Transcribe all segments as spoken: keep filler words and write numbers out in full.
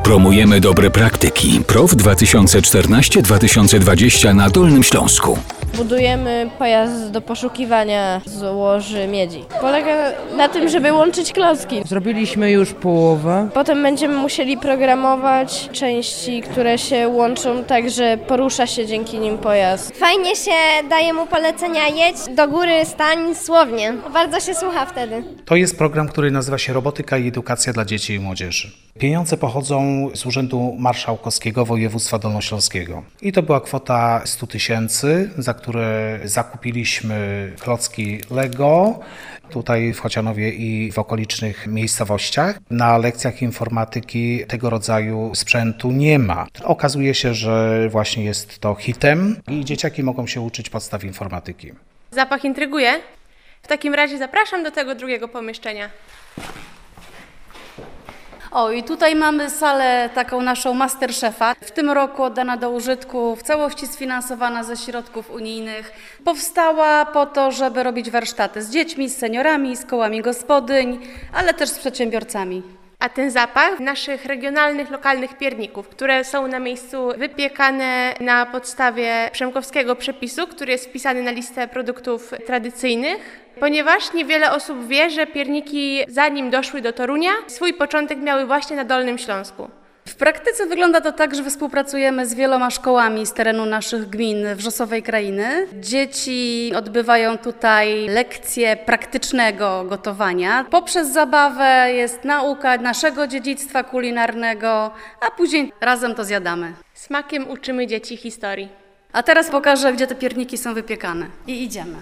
Promujemy dobre praktyki. Prof dwa tysiące czternaście dwa tysiące dwadzieścia na Dolnym Śląsku. Budujemy pojazd do poszukiwania złoży miedzi. Polega na tym, żeby łączyć klocki. Zrobiliśmy już połowę. Potem będziemy musieli programować części, które się łączą tak, że porusza się dzięki nim pojazd. Fajnie się daje mu polecenia: jedź do góry, stań, słownie. Bardzo się słucha wtedy. To jest program, który nazywa się Robotyka i Edukacja dla Dzieci i Młodzieży. Pieniądze pochodzą z Urzędu Marszałkowskiego Województwa Dolnośląskiego. I to była kwota sto tysięcy, za które zakupiliśmy klocki Lego tutaj w Chocianowie i w okolicznych miejscowościach. Na lekcjach informatyki tego rodzaju sprzętu nie ma. Okazuje się, że właśnie jest to hitem i dzieciaki mogą się uczyć podstaw informatyki. Zapach intryguje? W takim razie zapraszam do tego drugiego pomieszczenia. O, i tutaj mamy salę taką naszą Masterchefa. W tym roku oddana do użytku, w całości sfinansowana ze środków unijnych. Powstała po to, żeby robić warsztaty z dziećmi, z seniorami, z kołami gospodyń, ale też z przedsiębiorcami. A ten zapach naszych regionalnych, lokalnych pierników, które są na miejscu wypiekane na podstawie przemkowskiego przepisu, który jest wpisany na listę produktów tradycyjnych, ponieważ niewiele osób wie, że pierniki, zanim doszły do Torunia, swój początek miały właśnie na Dolnym Śląsku. W praktyce wygląda to tak, że współpracujemy z wieloma szkołami z terenu naszych gmin Wrzosowej Krainy. Dzieci odbywają tutaj lekcje praktycznego gotowania. Poprzez zabawę jest nauka naszego dziedzictwa kulinarnego, a później razem to zjadamy. Smakiem uczymy dzieci historii. A teraz pokażę, gdzie te pierniki są wypiekane. I idziemy.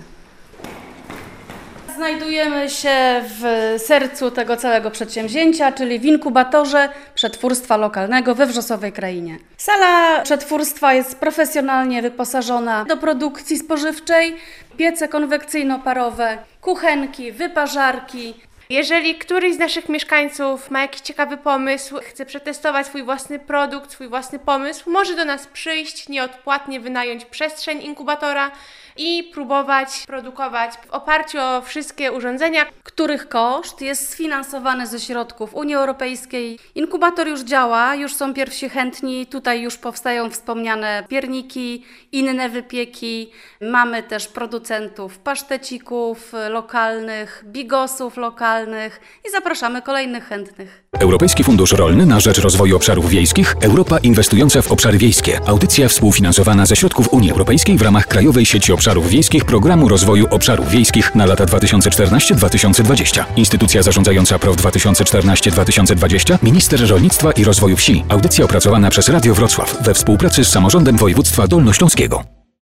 Znajdujemy się w sercu tego całego przedsięwzięcia, czyli w inkubatorze przetwórstwa lokalnego we Wrzosowej Krainie. Sala przetwórstwa jest profesjonalnie wyposażona do produkcji spożywczej, piece konwekcyjno-parowe, kuchenki, wyparzarki. Jeżeli któryś z naszych mieszkańców ma jakiś ciekawy pomysł, chce przetestować swój własny produkt, swój własny pomysł, może do nas przyjść, nieodpłatnie wynająć przestrzeń inkubatora i próbować produkować w oparciu o wszystkie urządzenia, których koszt jest sfinansowany ze środków Unii Europejskiej. Inkubator już działa, już są pierwsi chętni, tutaj już powstają wspomniane pierniki, inne wypieki. Mamy też producentów pasztecików lokalnych, bigosów lokalnych i zapraszamy kolejnych chętnych. Europejski Fundusz Rolny na rzecz Rozwoju Obszarów Wiejskich. Europa inwestująca w obszary wiejskie. Audycja współfinansowana ze środków Unii Europejskiej w ramach Krajowej Sieci Obszarów Wiejskich Programu Rozwoju Obszarów Wiejskich na lata dwa tysiące czternaście dwa tysiące dwadzieścia. Instytucja zarządzająca Prof dwa tysiące czternaście dwa tysiące dwadzieścia. Minister Rolnictwa i Rozwoju Wsi. Audycja opracowana przez Radio Wrocław we współpracy z Samorządem Województwa Dolnośląskiego.